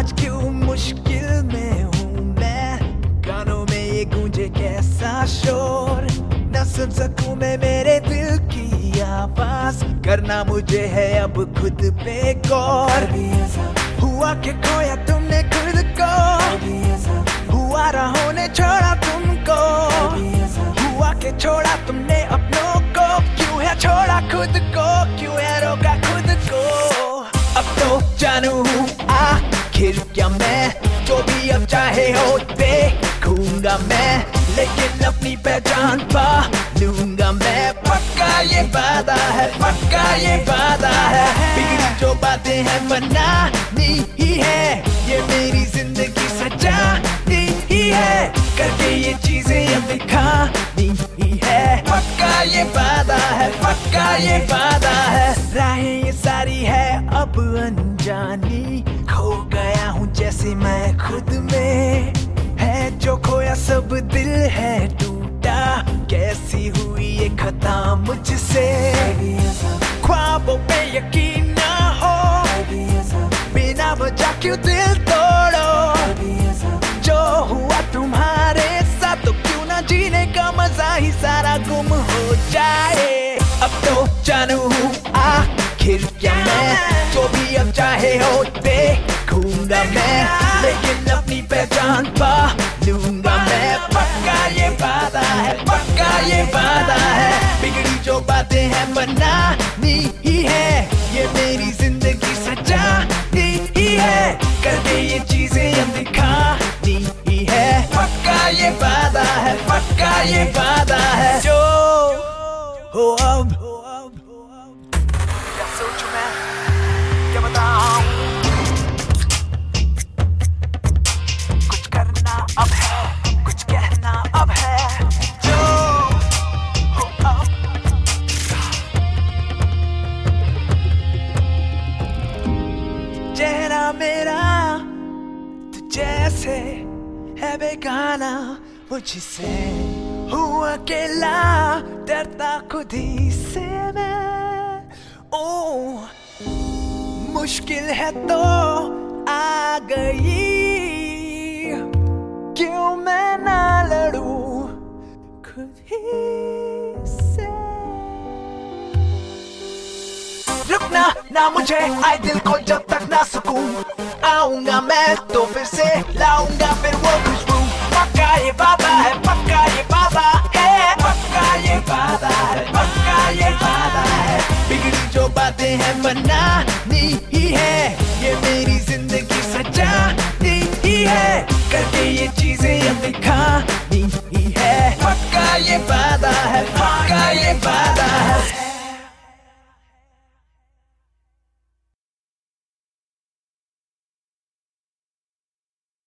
आज क्यों मुश्किल में हूँ मैं, कानों में ये गूंजे कैसा शोर, न सुन सकूं मैं मेरे दिल की आवाज, करना मुझे है अब खुद पे गौर। हुआ कि खोया तुमने खुद को, हुआ रहों ने छोड़ा तुमको, हुआ कि छोड़ा तुमने अपनों को, क्यों है छोड़ा खुद को, क्यों है रोका खुद को। अब तो जानू हूँ आखिर क्या मैं, जो भी अब चाहे हो देखूंगा मैं, लेकिन अपनी पहचान पा लूंगा मैं, पक्का ये वादा है, पक्का ये वादा है। बिगड़ी जो बातें हैं बनानी ही है, ये मेरी जिंदगी सजानी ही है, करके ये चीजें अब दिखानी ही है, पक्का ये वादा है, पक्का ये वादा है। राहें ये सारी है अब अनजानी, खो गया हूँ जैसे मैं खुद में, है जो खोया सब दिल है टूटा, कैसी हुई ये खता मुझसे, ख्वाबों पे यकीन ना हो, बिना वजह क्यों दिल तोड़ो, जो हुआ तुम्हारे साथ तो क्यों ना जीने का मजा ही सारा गुम हो जाए। अब तो जानू हूँ आखिर क्या मैं, जो भी अब चाहे हो देखूंगा मैं, लेकिन अपनी पहचान पा लूंगा मैं, पक्का ये वादा है, पक्का ये वादा है। बिगड़ी जो बातें हैं बनानी ही है, ये मेरी जिंदगी सजानी ही है, करके ये चीजें अब दिखानी ही है, पक्का ये वादा है, पक्का ये वादा है। जो हो अब क्या सोचूं मैं, क्या बताऊं, कुछ करना अब है, कुछ कहना अब है, जो हो अब। चेहरा मेरा तू जैसे है बेगाना मुझसे, हूँ अकेला डरता खुद ही से मैं, ओ मुश्किल है तो आ गई, क्यों मैं ना लड़ूं खुद ही से। रुकना ना मुझे आए दिल को जब तक ना सुकून, आऊंगा मैं तो फिर से लाऊंगा फिर वो खुशबू, पक्का ये वादा है, पक्का ये वादा है, पक्का ये वादा है, पक्का ये वादा है। बिगड़ी जो बातें हैं बनानी ही है, ये मेरी जिंदगी सजानी ही है, करके ये चीजें अब दिखा